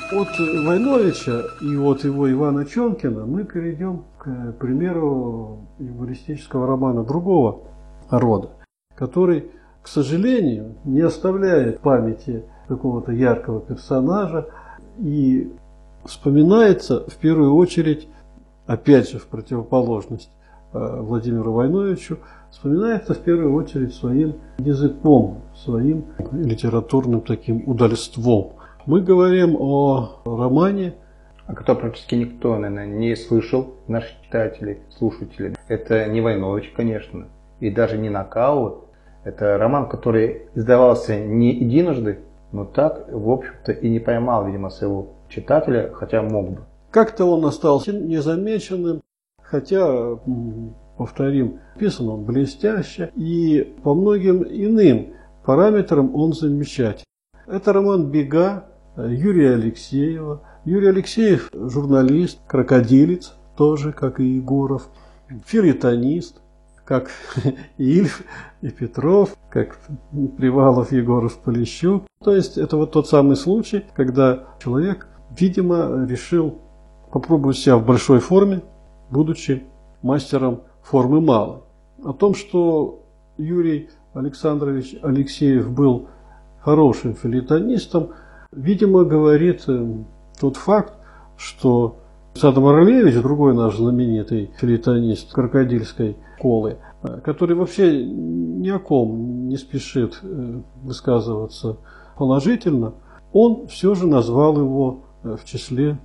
От Войновича и от его Ивана Чонкина мы перейдем к примеру юмористического романа другого рода, который, к сожалению, не оставляет в памяти какого-то яркого персонажа и вспоминается в первую очередь, опять же в противоположность Владимиру Войновичу, вспоминается в первую очередь своим языком, своим литературным таким удальством. Мы говорим о романе, о котором практически никто, наверное, не слышал, наши читатели, слушатели. Это не Войнович, конечно, и даже не Нокаут. Это роман, который издавался не единожды, но так, в общем-то, и не поймал, видимо, своего читателя, хотя мог бы. Как-то он остался незамеченным, хотя, повторим, писан он блестяще, и по многим иным параметрам он замечательный. Это роман «Бега» Юрия Алексеева. Юрий Алексеев – журналист, крокодилец, тоже, как и Егоров, фельетонист, как и Ильф, и Петров, как Привалов, Егоров, Полищук. То есть это вот тот самый случай, когда человек, видимо, решил попробовать себя в большой форме, будучи мастером формы малой. О том, что Юрий Александрович Алексеев был хорошим фельетонистом, видимо, говорит тот факт, что Александр Марлевич, другой наш знаменитый фельетонист крокодильской школы, который вообще ни о ком не спешит высказываться положительно, он все же назвал его в числе,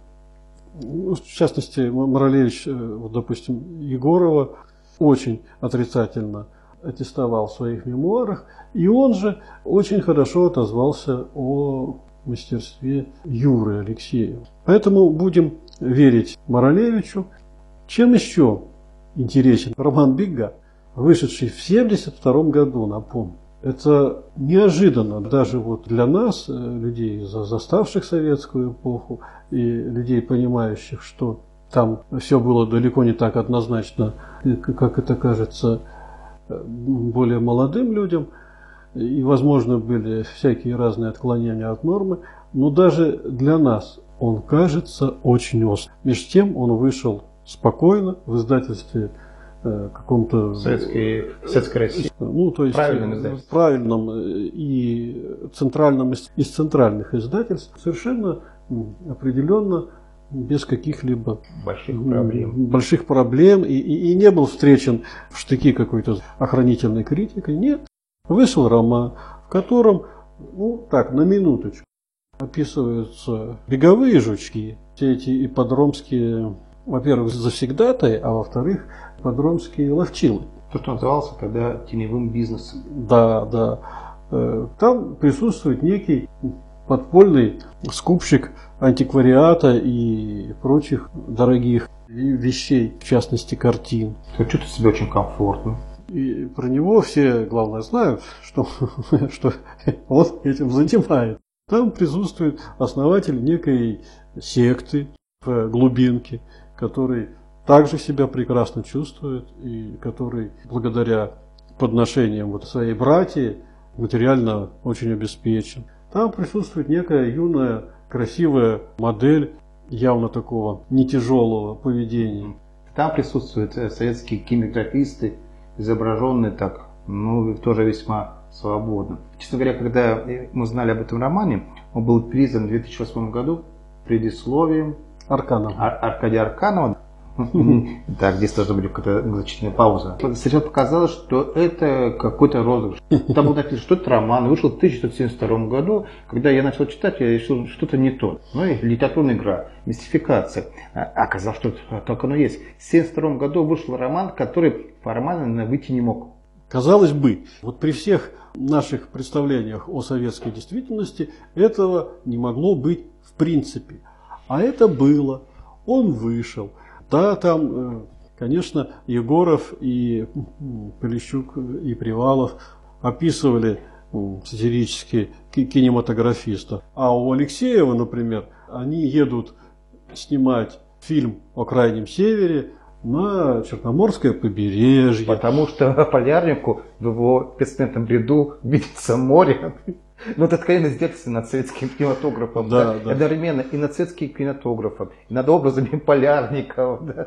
в частности, Марлевич, допустим, Егорова очень отрицательно аттестовал в своих мемуарах, и он же очень хорошо отозвался о мастерстве Юры Алексеева. Поэтому будем верить Марлевичу. Чем еще интересен роман «Бега», вышедший в 1972 году, напомню. Это неожиданно даже вот для нас, людей, заставших советскую эпоху, и людей, понимающих, что там все было далеко не так однозначно, как это кажется более молодым людям, и, возможно, были всякие разные отклонения от нормы, но даже для нас он кажется очень острым. Между тем он вышел спокойно в издательстве каком-то Советской России. Ну, то есть в правильном и центральном из центральных издательств, совершенно определенно без каких-либо больших проблем и не был встречен в штыки какой-то охранительной критикой. Нет. Вышел роман, в котором, ну так, на минуточку, описываются беговые жучки, все эти ипподромские, во-первых, завсегдатаи, а во-вторых, ипподромские ловчилы. То, что назывался тогда теневым бизнесом. Да, да. Там присутствует некий подпольный скупщик антиквариата и прочих дорогих вещей, в частности картин. Чувствует себя очень комфортно. И про него все, главное, знают, что он этим занимает. Там присутствует основатель некой секты в глубинке, который также себя прекрасно чувствует и который благодаря подношениям вот своей братьи материально очень обеспечен. Там присутствует некая юная, красивая модель явно такого не тяжелого поведения. Там присутствуют советские кинематографисты, изображенные так, ну, тоже весьма свободно. Честно говоря, когда мы знали об этом романе, он был признан в 2008 году предисловием Аркадия Арканова. Так, здесь должна быть какая-то значительная пауза. Сначала показалось, что это какой-то розыгрыш. Там было написано, что это роман, вышел в 1972 году. Когда я начал читать, я решил, что что-то не то. Ну и литературная игра, мистификация. Оказалось, что так оно есть. В 1972 году вышел роман, который формально выйти не мог. Казалось бы, вот при всех наших представлениях о советской действительности этого не могло быть в принципе. А это было. Он вышел. Да, там, конечно, Егоров и Полищук и Привалов описывали сатирически кинематографистов. А у Алексеева, например, они едут снимать фильм о Крайнем Севере на Черноморское побережье. Потому что Полярнику в его бессмертном бреду видится море. Но это откровенно издевательство над советским кинематографом. Да, Да? да. Одновременно и над советским кинематографом, и над образами полярников. Да?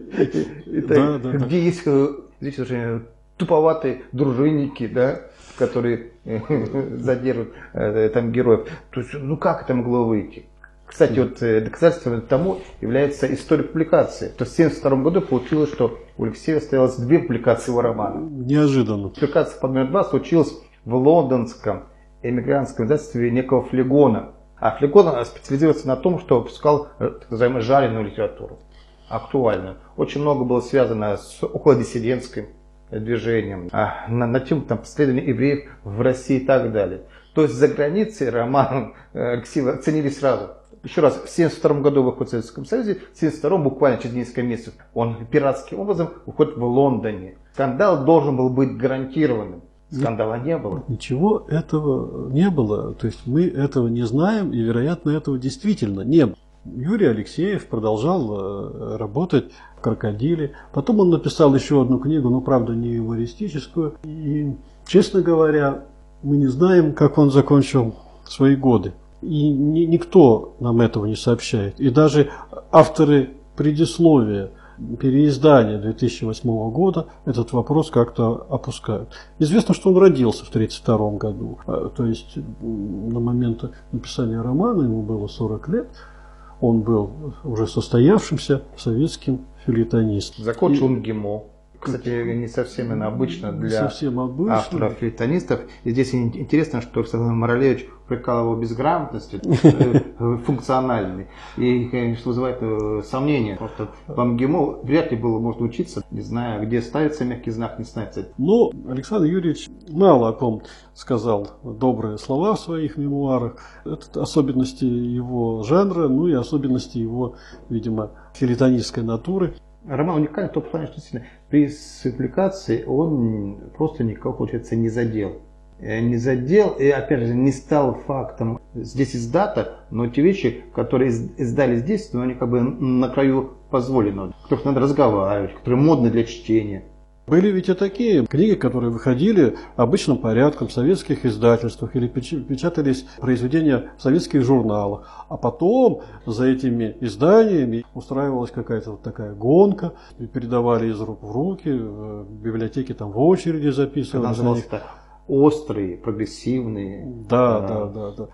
Да. Где есть, здесь уже туповатые дружинники, да, которые задерживают там героев. То есть, ну как это могло выйти? Кстати, вот доказательством тому является история публикации. То есть в 1972 году получилось, что у Алексея осталось 2 публикации его романа. Неожиданно. Публикация под номер 2 случилась в лондонском эмигрантском издательстве некого Флегона. А Флегон специализируется на том, что выпускал так называемую жареную литературу, актуальную. Очень много было связано с околодиссидентским движением, на тему преследования евреев в России и так далее. То есть за границей роман Алексеева оценили сразу. Еще раз, в 1972 году выходит в Советском Союзе, в 1972 буквально через несколько месяцев он пиратским образом выходит в Лондоне. Скандал должен был быть гарантированным. Скандала не было. Ничего этого не было. То есть мы этого не знаем, и, вероятно, этого действительно не было. Юрий Алексеев продолжал работать в «Крокодиле». Потом он написал еще одну книгу, но, правда, не юмористическую. И, честно говоря, мы не знаем, как он закончил свои годы. И никто нам этого не сообщает. И даже авторы предисловия переиздания 2008 года этот вопрос как-то опускают. Известно, что он родился в 1932 году. То есть на момент написания романа ему было 40 лет. Он был уже состоявшимся советским фельетонистом. Закончил МГИМО. Кстати, не совсем обычно для авторов-фельетонистов. И здесь интересно, что Александр Маралевич упрекал его безграмотностью функциональной. И, конечно, вызывает сомнения. Просто по МГИМО вряд ли было можно учиться, не зная, где ставится мягкий знак, не ставится. Но Александр Юрьевич мало о ком сказал добрые слова в своих мемуарах. Это особенности его жанра, ну и особенности его, видимо, фельетонистской натуры. Роман уникальный в том плане, что действительно при публикации он просто никого, получается, не задел. Не задел и, опять же, не стал фактом. Здесь есть дата, но те вещи, которые издали здесь, но они как бы на краю позволенного, о которых надо разговаривать, которые модны для чтения. Были ведь и такие книги, которые выходили обычным порядком в советских издательствах или печатались произведения в советских журналах. А потом за этими изданиями устраивалась какая-то вот такая гонка, передавали из рук в руки, в библиотеке там в очереди записывались. Это острые, прогрессивные. Да.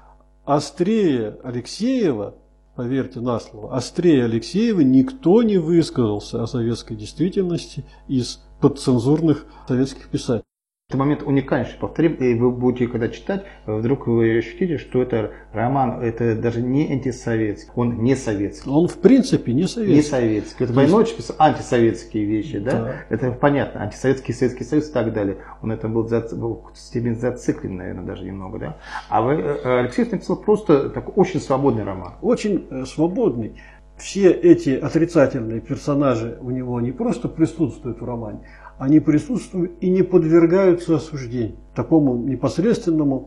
Острее Алексеева, поверьте на слово, острее Алексеева никто не высказался о советской действительности из подцензурных советских писателей. Это момент уникальнейший, повторим, и вы будете, когда читать, вдруг вы ощутите, что это роман, это даже не антисоветский, он не советский. Он в принципе не советский. Не советский. Это Войнович писал антисоветские вещи, да? Это понятно, антисоветский, Советский Союз и так далее. Он это был в степени зациклен, наверное, даже немного, да? А Алексеев написал просто такой очень свободный роман. Очень свободный. Все эти отрицательные персонажи у него не просто присутствуют в романе, они присутствуют и не подвергаются осуждению. Такому непосредственному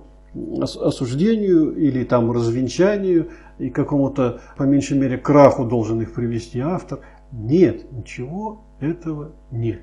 осуждению или там развенчанию и какому-то, по меньшей мере, краху должен их привести автор. Нет, ничего этого нет.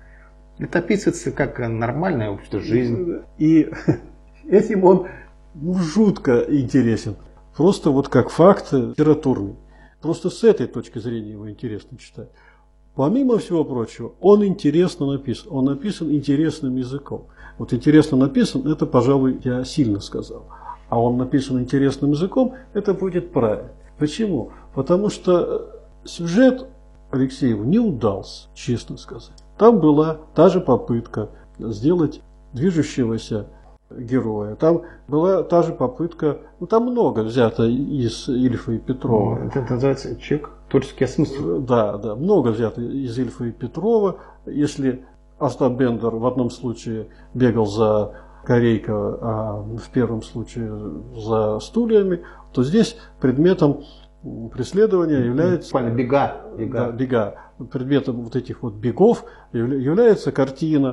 Это описывается как нормальная общая жизнь. И этим он жутко интересен. Просто вот как факт литературный. Просто с этой точки зрения его интересно читать. Помимо всего прочего, он интересно написан. Он написан интересным языком. Вот интересно написан, это, пожалуй, я сильно сказал. А он написан интересным языком, это будет правильно. Почему? Потому что сюжет Алексееву не удался, честно сказать. Там была та же попытка сделать движущегося героя. Там была та же попытка, ну там много взято из Ильфа и Петрова. Это называется человек творческий осмыслен. Да, много взято из Ильфа и Петрова. Если Остап Бендер в одном случае бегал за Корейко, а в первом случае за стульями, то здесь предметом преследования является... Бега. Да, бега. Предметом вот этих вот бегов является картина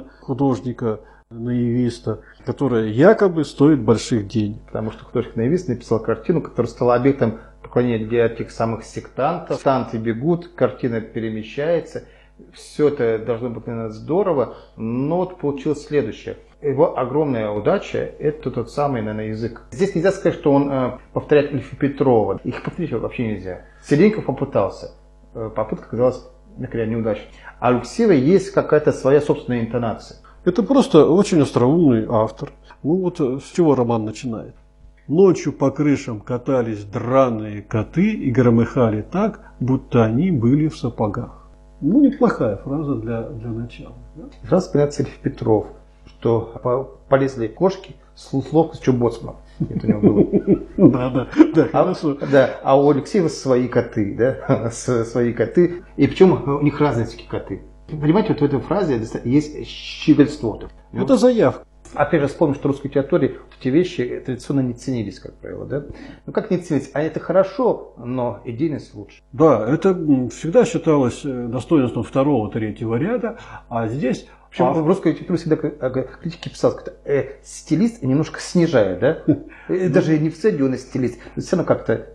художника-наивиста, которая якобы стоит больших денег. Потому что художник-наивист написал картину, которая стала объектом поклонения для этих самых сектантов. Сектанты бегут, картина перемещается. Все это должно быть, наверное, здорово, но вот получилось следующее. Его огромная удача – это тот самый, наверное, язык. Здесь нельзя сказать, что он повторяет Ильфа Петрова. Их повторить вообще нельзя. Селеньков попытался. Попытка оказалась, например, неудачной. А у Алексеева есть какая-то своя собственная интонация. Это просто очень остроумный автор. Ну вот с чего роман начинает? Ночью по крышам катались драные коты и громыхали так, будто они были в сапогах. Ну, неплохая фраза для начала. Да? Сразу вспоминается Ильф Петров, что полезли кошки с ловкостью боцмана. Это у него было. Да, хорошо. А у Алексеева свои коты, да? Свои коты. И причем у них разные такие коты. Понимаете, вот в этой фразе есть щегольство. Это заявка. Опять же, вспомним, что в русской литературе эти вещи традиционно не ценились, как правило. Да? Ну как не ценились? А это хорошо, но идейность лучше. Да, это всегда считалось достоинством второго, третьего ряда, а здесь... Причем в русской литературе всегда критики писал, стилист немножко снижает, да? Даже не в цель он стилист, но все равно как-то...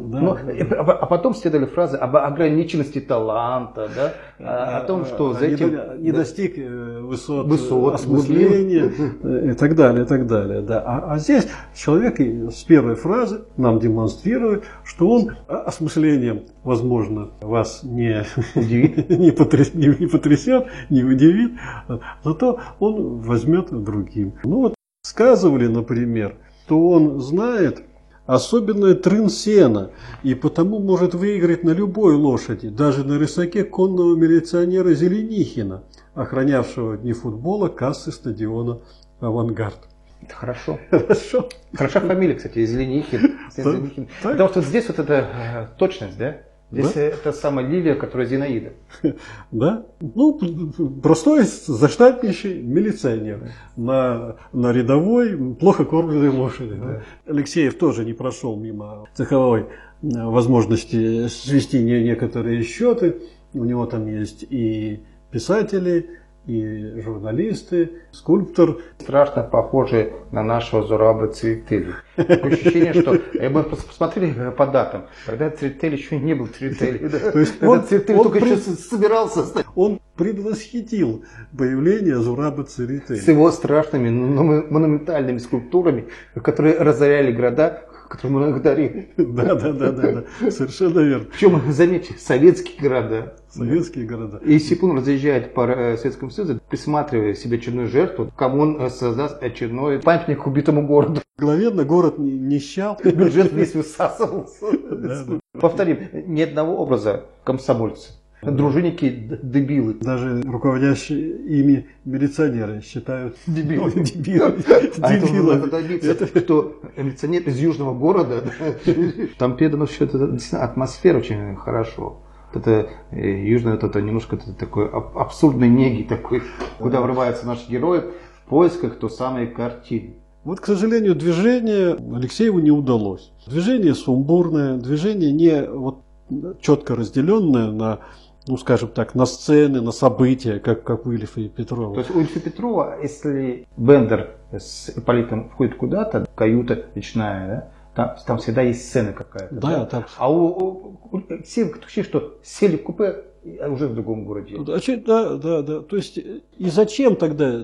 А потом следовали фразы об ограниченности таланта, да? О том, что за этим... Не достиг высот осмысления и так далее, и так далее. Да. А здесь человек с первой фразы нам демонстрирует, что он осмыслением, возможно, вас не потрясет, не удивит, зато он возьмет другим. Ну вот сказывали, например, что он знает особенное трын сена, и потому может выиграть на любой лошади, даже на рысаке конного милиционера Зеленихина, охранявшего дни футбола кассы стадиона «Авангард». Это хорошо. Хорошо. Хорошая фамилия, кстати, Зеленихин. Потому что здесь вот эта точность, да? Здесь это самая Лилия, которая Зинаида. Да? Ну, простой заштатнейший милиционер на рядовой, плохо кормленной лошади. Да. Алексеев тоже не прошел мимо цеховой возможности свести некоторые счеты. У него там есть и писатели, и журналисты, скульптор. Страшно похожий на нашего Зураба Церетели. Такое ощущение, что мы посмотрели по датам, когда Церетели еще не был Церетели. То есть он только еще собирался. Он предвосхитил появление Зураба Церетели. С его страшными монументальными скульптурами, которые разоряли города, которые мы благодарили. Да, совершенно верно. Причем, заметьте, советские города. Советские города. И если он разъезжает по Советскому Союзу, присматривая себе очередную жертву, кому он создаст очередной памятник убитому городу. Мгновенно город нищал. Бюджет весь высасывался. Повторим, ни одного образа комсомольца. Дружинники дебилы. Даже руководящие ими милиционеры считают дебилы. А это надо добиться, что милиционер из южного города. Там передано все это, действительно, атмосфера очень хорошо. Это южное, это немножко такой абсурдной неги такой, куда врываются наши герои в поисках той самой картины. Вот, к сожалению, движение Алексееву не удалось. Движение сумбурное, движение не четко разделенное на, ну скажем так, на сцены, на события, как у Ильфа и Петрова. То есть у Ильфа и Петрова, если Бендер с Ипполитом входит куда-то, каюта речная, да, там всегда есть сцена какая-то. Да, там. А у Алексеева ощущение, что сели в купе, а уже в другом городе. Да. То есть и зачем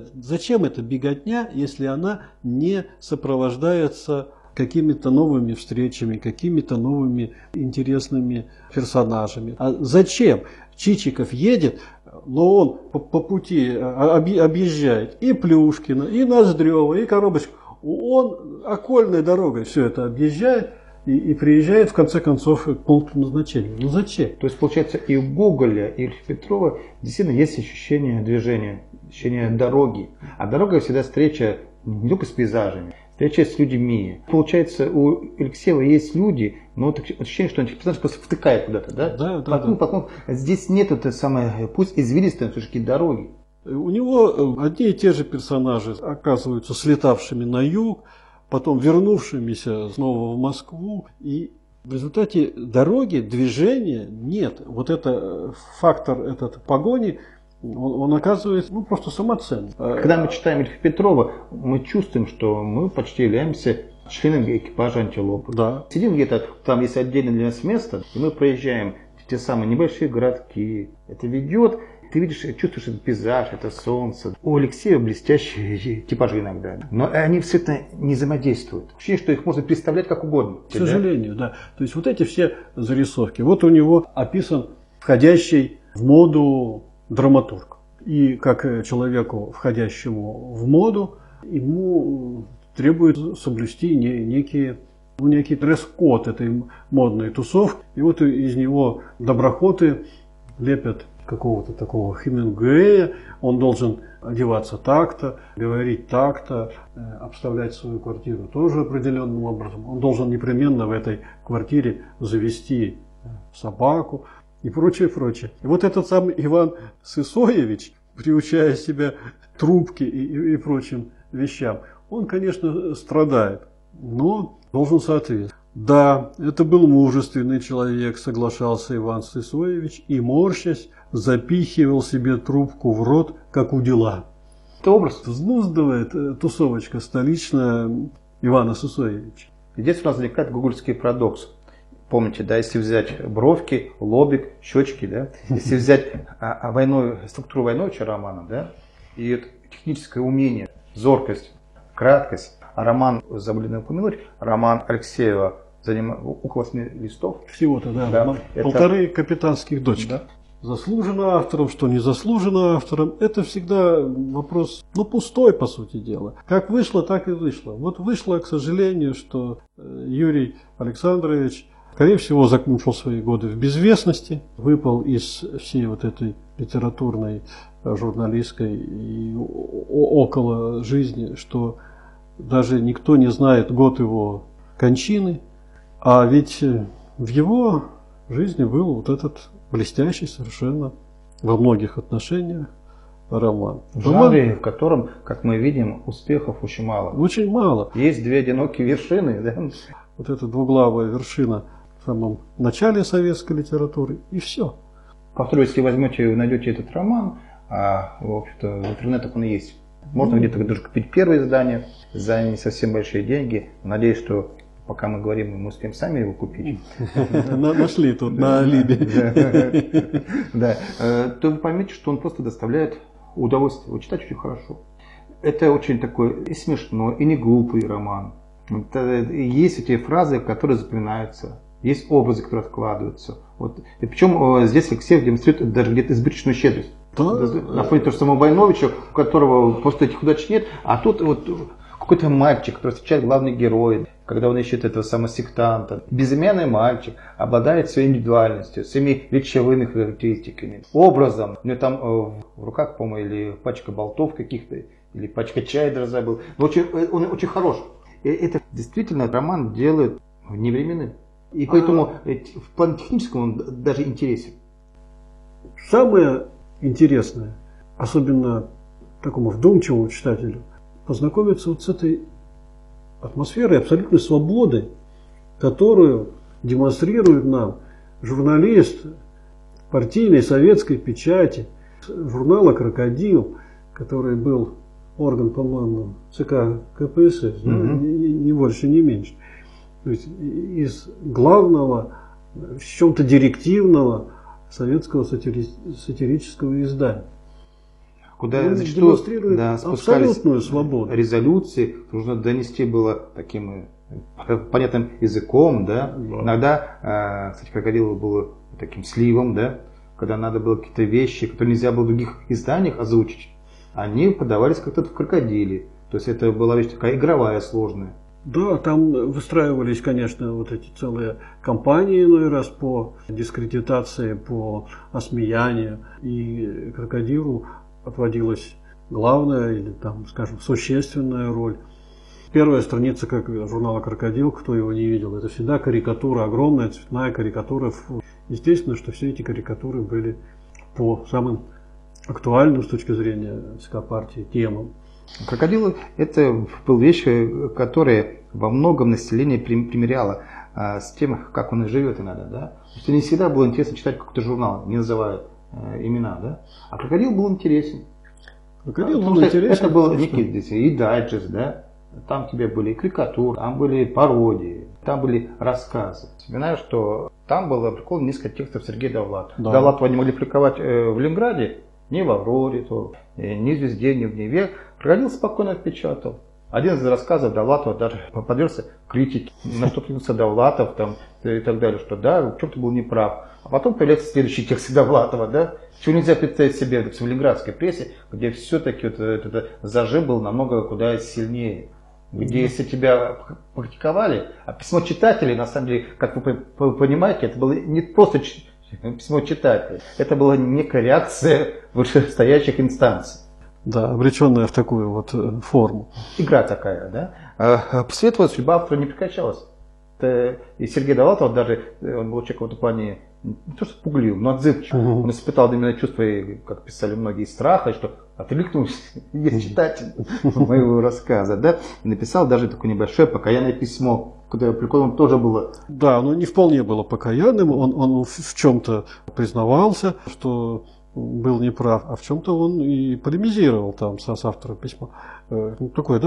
эта беготня, если она не сопровождается какими-то новыми встречами, какими-то новыми интересными персонажами? А зачем? Чичиков едет, но он по пути объезжает и Плюшкина, и Ноздрева, и Коробочку. Он окольной дорогой все это объезжает и приезжает в конце концов к пункту назначения. Ну зачем? То есть получается и у Гоголя, и у Петрова действительно есть ощущение движения, ощущение дороги. А дорога всегда встреча не только с пейзажами, встреча с людьми. Получается, у Алексеева есть люди, но ощущение, что он этих персонажей просто втыкает куда-то, да? Потом. Здесь нет этой самой, пусть извилистой, но все-таки дороги. У него одни и те же персонажи оказываются слетавшими на юг, потом вернувшимися снова в Москву. И в результате дороги, движения нет. Вот это фактор этот погони, он оказывается просто самоценным. Когда мы читаем Ильфа Петрова, мы чувствуем, что мы почти являемся членами экипажа «Антилопы». Да. Сидим где-то, там есть отдельное для нас место, и мы проезжаем те самые небольшие городки. Это ведет Ты видишь, чувствуешь этот пейзаж, это солнце. У Алексея блестящие типажи иногда. Но они все это не взаимодействуют. Ощущение, что их можно представлять как угодно. К сожалению, да. То есть вот эти все зарисовки. Вот у него описан входящий в моду драматург. И как человеку, входящему в моду, ему требуется соблюсти некий дресс-код этой модной тусовки. И вот из него доброхоты лепят какого-то такого Хемингуэя. Он должен одеваться так-то, говорить так-то, обставлять свою квартиру тоже определенным образом. Он должен непременно в этой квартире завести собаку и прочее, прочее. И вот этот сам Иван Сысоевич, приучая себя к трубке и прочим вещам, он, конечно, страдает, но должен соответствовать. Да, это был мужественный человек, соглашался Иван Сысоевич, и, морщась, запихивал себе трубку в рот, как у дела. Это образ. Взнуздывает тусовочка столичная Ивана Сысоевича. Здесь у нас возникает гогольский парадокс. Помните, да, если взять бровки, лобик, щечки, да, если взять структуру Войновича романа, да, и это техническое умение, зоркость, краткость, а роман, забыли упомянуть, роман Алексеева около 8 листов. Всего-то, да, полторы капитанских дочки. Да. Заслуженно автором, что не заслуженно автором, это всегда вопрос, пустой, по сути дела. Как вышло, так и вышло. Вот вышло, к сожалению, что Юрий Александрович, скорее всего, закончил свои годы в безвестности, выпал из всей вот этой литературной, журналистской и около жизни, что даже никто не знает год его кончины. А ведь в его жизни был вот этот блестящий совершенно во многих отношениях роман. В жанре, в котором, как мы видим, успехов очень мало. Очень мало. Есть две одинокие вершины. Да? Вот эта двуглавая вершина в самом начале советской литературы, и все. Повторю, если возьмете и найдете этот роман, в общем-то, в интернетах он есть. Можно где-то даже купить первое издание за не совсем большие деньги. Надеюсь, что пока мы говорим, мы успеем сами его купить. Нашли тут на Алибе. Да. То вы поймете, что он просто доставляет удовольствие. Его читать очень хорошо. Это очень такой и смешной, и не глупый роман. Есть эти фразы, которые запоминаются. Есть образы, которые откладываются. Вот. И причем здесь Алексеев демонстрирует даже где-то избыточную щедрость. На фоне того же самого Войновича, у которого просто этих удач нет, а тут вот какой-то мальчик, который встречает главный герой, когда он ищет этого самого сектанта. Безымянный мальчик обладает своей индивидуальностью, своими речевыми характеристиками, образом. У него там в руках, по-моему, или пачка болтов каких-то, или пачка чая даже забыл. Но он очень хорош. И это действительно роман делает невременным. И поэтому в плане техническом он даже интересен. Самое интересное, особенно такому вдумчивому читателю, познакомиться вот с этой атмосферой абсолютной свободы, которую демонстрирует нам журналист партийной советской печати, журнала «Крокодил», который был орган, по-моему, ЦК КПСС, не больше, не меньше. То есть из главного, в чем-то директивного советского сатирического издания. Куда зачастую абсолютную свободу. Резолюции нужно донести было таким понятным языком. Да? Иногда, кстати, «Крокодил» был таким сливом, да? Когда надо было какие-то вещи, которые нельзя было в других изданиях озвучить, они подавались как-то в «Крокодиле». То есть это была вещь такая игровая, сложная. Да, там выстраивались, конечно, вот эти целые кампании иной раз по дискредитации, по осмеянию. И «Крокодилу» отводилась главная или, там, скажем, существенная роль. Первая страница как журнала «Крокодил», кто его не видел, это всегда карикатура, огромная цветная карикатура. Естественно, что все эти карикатуры были по самым актуальным с точки зрения ЦК партии темам. «Крокодил» – это была вещь, которая во многом население примеряла с тем, как он и живет иногда. Да? То есть не всегда было интересно читать какой-то журнал, не называя имена. Да? А «Крокодил» был интересен. Это был некий и дайджест, да? Там тебе были и карикатуры, там были пародии, там были рассказы. Вспоминаю, что там было прикольно несколько текстов Сергея Довлатова. Да. Довлатова не могли публиковать в Ленинграде, Ни в «Авроре», ни в «Звезде», ни в «Неве». Крокодил спокойно печатал. Один из рассказов Довлатова даже подвергся критике, на что принялся Довлатов там, и так далее, что да, в чем-то был неправ. А потом появляется следующий текст Довлатова, да, чего нельзя представить себе в ленинградской прессе, где все-таки вот этот зажим был намного куда сильнее. Где если тебя практиковали, а письмо читателей, на самом деле, как вы понимаете, это было не просто письмо читателей, это была некая реакция вышестоящих инстанций. Да, обреченная в такую вот форму. Игра такая, да. После этого судьба автора не прекращалась. И Сергей Довлатов даже, он был человек в этом плане не то что пуглив, но отзывчив. Он испытал именно чувство, как писали многие, страха, что откликнулся есть читатель моего рассказа, да, и написал даже такое небольшое покаянное письмо, при котором тоже было. Да, оно не вполне было покаянным, он в чем-то признавался, что был неправ, а в чем-то он и полемизировал там с автором письма. Такое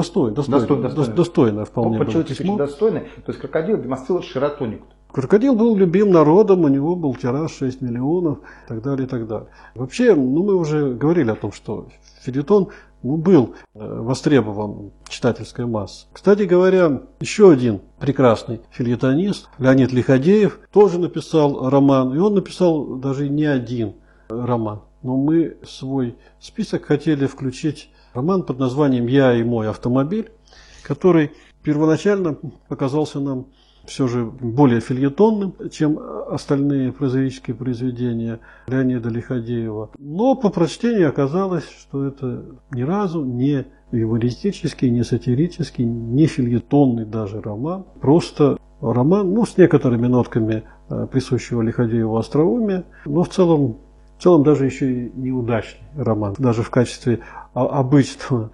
достойное вполне было письмо. Достойное. То есть крокодил демонстрировал широту некоторую. Крокодил был любим народом, у него был тираж 6 миллионов и так далее, и так далее. Вообще, мы уже говорили о том, что фельетон был востребован читательской массой. Кстати говоря, еще один прекрасный фельетонист, Леонид Лиходеев, тоже написал роман, и он написал даже не один роман. Но мы в свой список хотели включить роман под названием «Я и мой автомобиль», который первоначально показался нам все же более фельетонным, чем остальные прозаические произведения Леонида Лиходеева. Но по прочтению оказалось, что это ни разу не юмористический, не сатирический, не фельетонный даже роман. Просто роман, с некоторыми нотками присущего Лиходееву остроумия, но в целом даже еще и неудачный роман. Даже в качестве обычного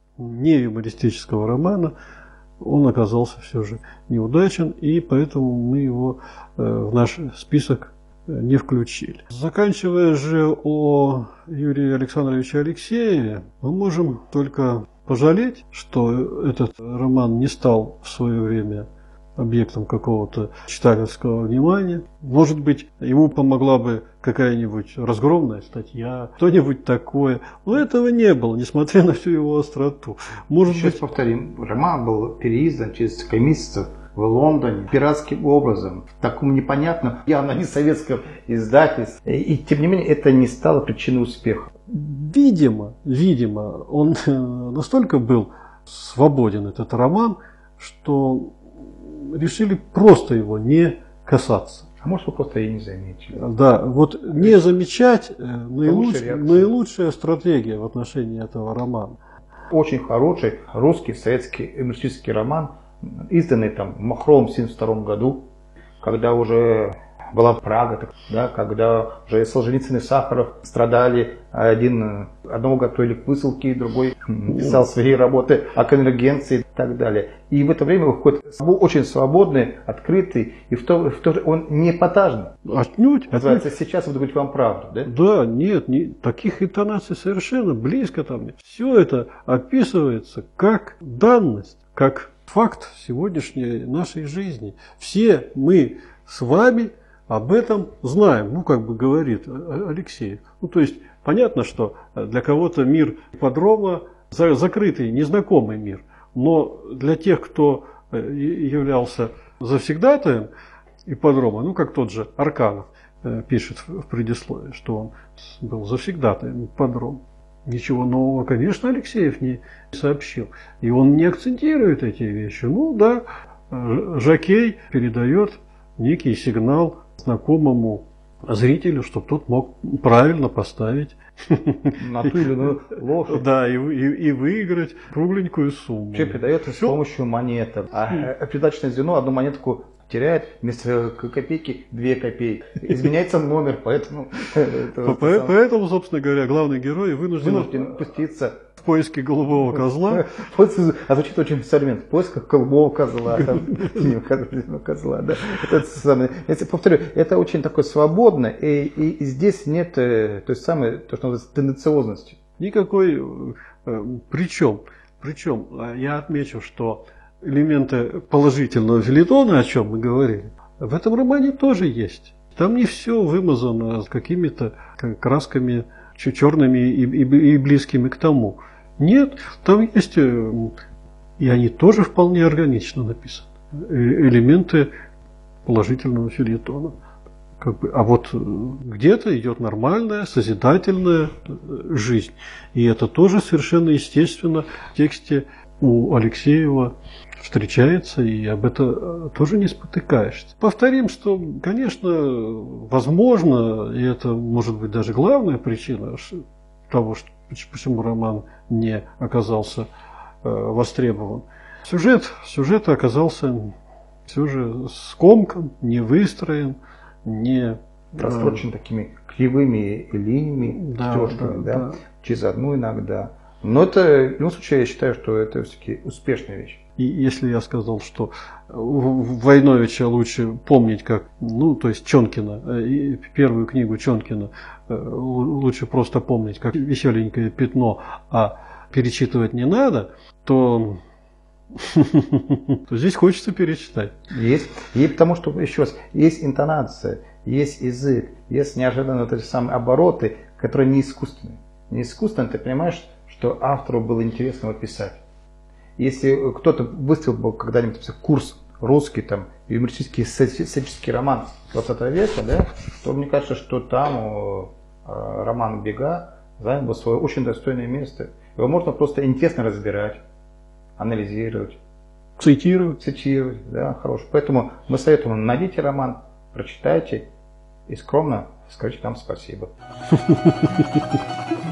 не юмористического романа он оказался все же неудачен, и поэтому мы его в наш список не включили. Заканчивая же о Юрии Александровиче Алексееве, мы можем только пожалеть, что этот роман не стал в свое время объектом какого-то читательского внимания. Может быть, ему помогла бы какая-нибудь разгромная статья, что-нибудь такое. Но этого не было, несмотря на всю его остроту. Сейчас повторим, роман был переиздан через несколько месяцев в Лондоне пиратским образом, в таком непонятном, явно не советском издательстве. И тем не менее это не стало причиной успеха. Видимо, он настолько был свободен, этот роман, что решили просто его не касаться. А может, вы просто и не заметили. Да, вот не замечать наилучшая стратегия в отношении этого романа. Очень хороший русский советский юмористический роман, изданный там Махровым в 1972 году, когда уже была Прага, да, когда уже Солженицын и Сахаров страдали, одного готовили к высылке, другой писал свои работы о конвергенции и так далее. И в это время выходит очень свободный, открытый, и в то же он не эпатажный. Отнюдь. Называется «Сейчас буду говорить вам правду». Да, да нет, таких интонаций совершенно близко там. Все это описывается как данность, как факт сегодняшней нашей жизни. Все мы с вами об этом знаем, как бы говорит Алексеев. То есть понятно, что для кого-то мир ипподрома закрытый, незнакомый мир. Но для тех, кто являлся завсегдатаем ипподрома, как тот же Арканов пишет в предисловии, что он был завсегдатаем ипподрома. Ничего нового, конечно, Алексеев не сообщил. И он не акцентирует эти вещи. Жокей передает некий сигнал знакомому зрителю, чтобы тот мог правильно поставить на ту или иную лошадь. Да, и выиграть кругленькую сумму. Вообще передается с помощью монеты. А передаточное звено одну монетку теряет, вместо копейки 2 копейки. Изменяется номер, поэтому... Поэтому, собственно говоря, главный герой вынужден пуститься в поиске голубого козла. А звучит очень современно. В поисках голубого козла. Козла, да. Я повторю, это очень такое свободно, и здесь нет той самой, то, что называется, тенденциозности. Никакой. Причем я отмечу, что элементы положительного фельетона, о чем мы говорили, в этом романе тоже есть. Там не все вымазано какими-то красками черными и близкими к тому. Нет, там есть, и они тоже вполне органично написаны, элементы положительного фельетона. А вот где-то идет нормальная, созидательная жизнь. И это тоже совершенно естественно в тексте у Алексеева встречается, и об этом тоже не спотыкаешься. Повторим, что, конечно, возможно, и это может быть даже главная причина того, почему роман не оказался востребован. Сюжет оказался все же скомкан, не выстроен, не прострочен такими кривыми линиями, стежками, да, через одну иногда. Но это, в любом случае, я считаю, что это все-таки успешная вещь. И если я сказал, что Войновича лучше помнить как, то есть Чонкина, первую книгу Чонкина лучше просто помнить как веселенькое пятно, а перечитывать не надо, то здесь хочется перечитать. Есть. И потому что, еще раз, есть интонация, есть язык, есть неожиданные вот эти самые обороты, которые не искусственные. Не искусственно, ты понимаешь, что автору было интересно его писать. Если кто-то выставил бы когда-нибудь курс русский, там, юмористический сатирический роман 20 века, да, то мне кажется, что там роман «Бега» занял бы свое очень достойное место. Его можно просто интересно разбирать, анализировать. Цитировать, да, хорошо. Поэтому мы советуем, найдите роман, прочитайте и скромно скажите нам спасибо.